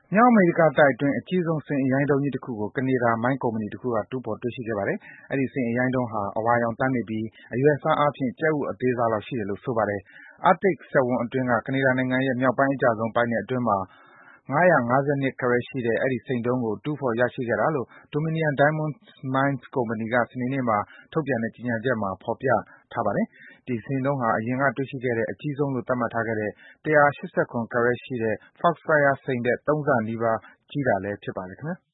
မြောက်အမေရိကတိုက်အတွင်း အကြီးဆုံး စိန်အရိုင်းတုံးကြီးတခုကို ကနေဒါ မိုင်းကုမ္ပဏီတခုက တူးဖော်တွေ့ရှိခဲ့ပါတယ်။ အဲဒီ စိန်အရိုင်းတုံးဟာ အဝါရောင်သန်းနေပြီး အရွယ်အစားအားဖြင့် ကြက်ဥအသေးစားလောက်ရှိတယ်လို့ ဆိုပါတယ်။ Arctic စက်ဝန်းအတွင်းက ကနေဒါနိုင်ငံရဲ့ မြောက်ပိုင်းအကျဆုံးပိုင်းနယ်အတွင်းမှာ ၅၅၂ ကာရက်ရှိတဲ့ အဲဒီ စိန်တုံးကို တူးဖော်ရရှိခဲ့တာလို့ Dominion Diamond Mines ကုမ္ပဏီက စနေနေ့မှာ ထုတ်ပြန်တဲ့ ကြေညာချက်မှာ ဖော်ပြထားပါတယ်။ ဒီစိန်တုံးဟာ အရင်က တွေ့ရှိခဲ့တဲ့ အကြီးဆုံးလို့ သတ်မှတ်ထားခဲ့တဲ့ ၁၈၇ ကာရက်ရှိတဲ့ Fox Fire စိန်ထက် ၃ ဆနီးပါး ကြီးတာလည်း ဖြစ်ပါတယ် ခင်ဗျား။